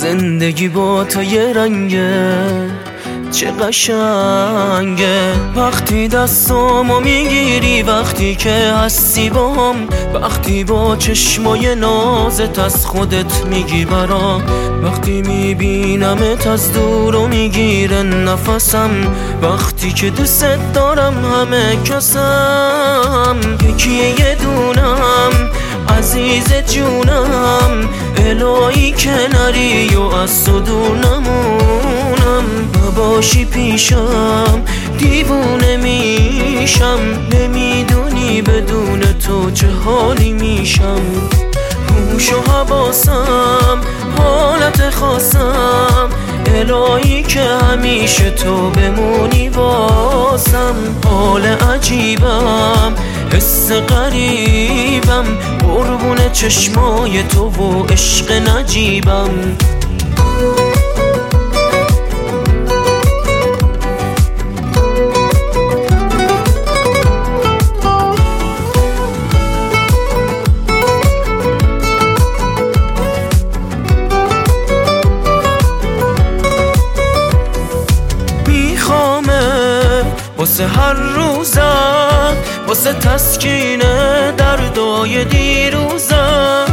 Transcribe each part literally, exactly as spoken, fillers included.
زندگی با تو یه رنگه چه قشنگه، وقتی دستامو میگیری، وقتی که هستی با هم، وقتی با چشمای نازت از خودت میگی برام، وقتی میبینمت از دور و میگیره نفسم، وقتی که دوست دارم همه کسم. یکی یه دونم عزیز جونم، الهی کناری و از تو دور نمونم، باشی پیشم دیوونه میشم، نمیدونی بدون تو چه حالی میشم. هوش و حواسم حالت خاصم، الهی که همیشه تو بمونی واسم. حال عجیبم حس غریبم، قربون چشمای تو و عشق نجیبم. واسه هر روزم، واسه تسکین دردای دیروزم،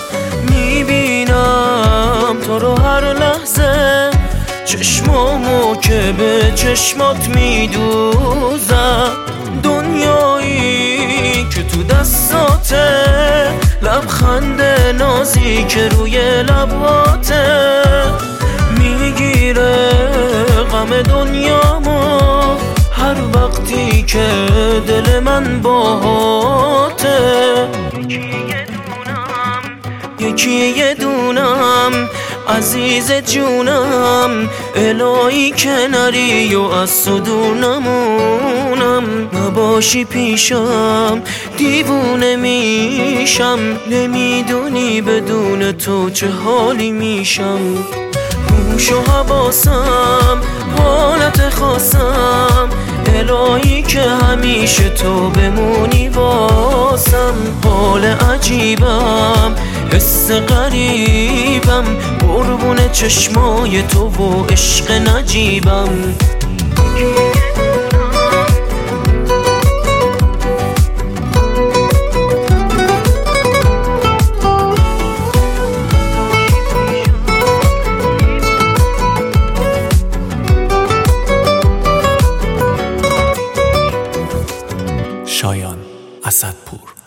میبینم تو رو هر لحظه، چشمامو که به چشمات میدوزم. دنیایی که تو دستاته، لبخند نازی که روی لباته، میگیره غم دنیامو هر وقتی که دل من باهاته. یکی یه دونم عزیز جونم، الهی کناری و از تو دور نمونم، نباشی پیشم دیوونه میشم، نمیدونی بدون تو چه حالی میشم. هوش و حواسم حالت خاصم، الهی که همیشه تو بمونی واسم. حال عجیبم حس غریبم، قربون چشمای تو و عشق نجیبم. شایان اسدپور.